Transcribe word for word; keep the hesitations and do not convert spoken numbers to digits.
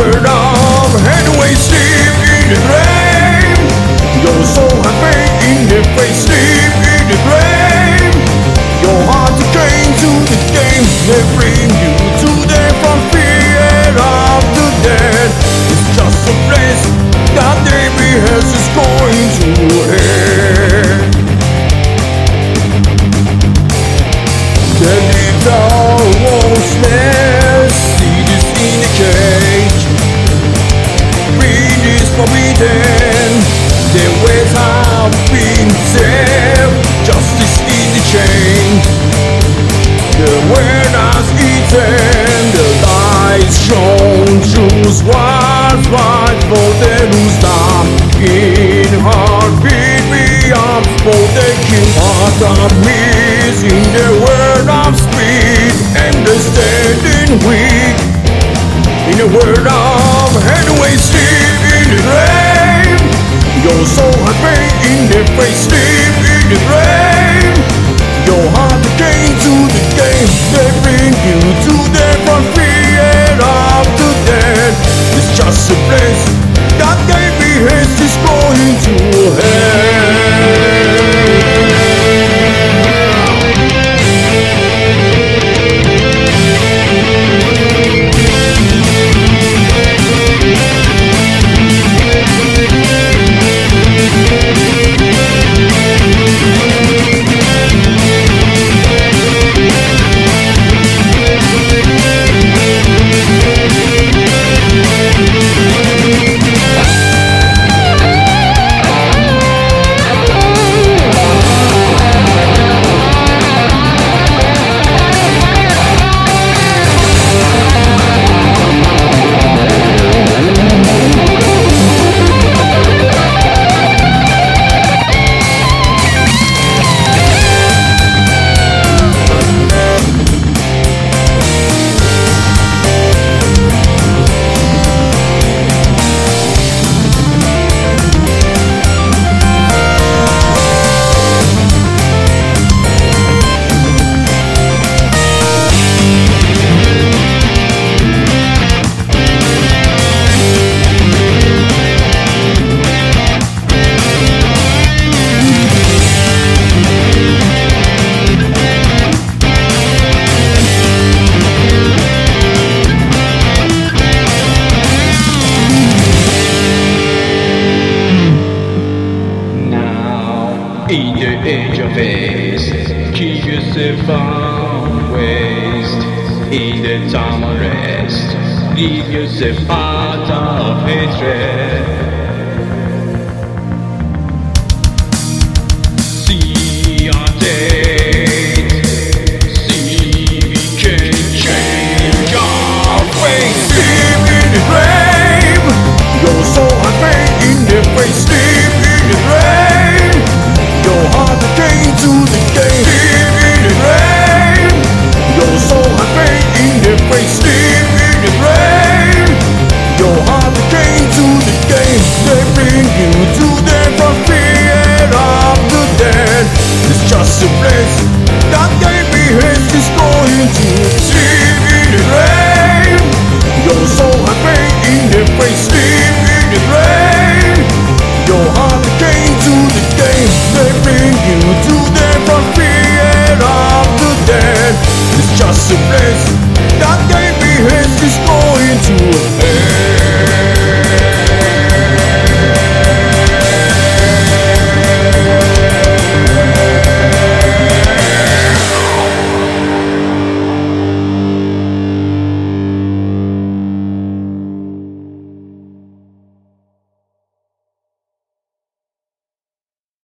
world of headway sleep in the rain. Your soul has pain in the face, sleep in the rain. Your heart came to the game, they bring you to them from fear of the dead. It's just a place that they rehearse is going to end. The little wolf's seeds in the cage. Breed is forbidden, their ways have been saved. Justice in the chain. The world has eaten, the lies shown. Choose what's right for them who's dying. Heartbeat me up for the king. Heart of peace in the world of speed. Understanding weak in the world of headway, sleep in the rain. Your soul has pain in the face, sleep in the rain. Your heart came to the game, they bring you to the fear of the dead. It's just a place that they behave is going to hell. In the age of haste, keep yourself from waste. In the time of rest, leave yourself out of hatred.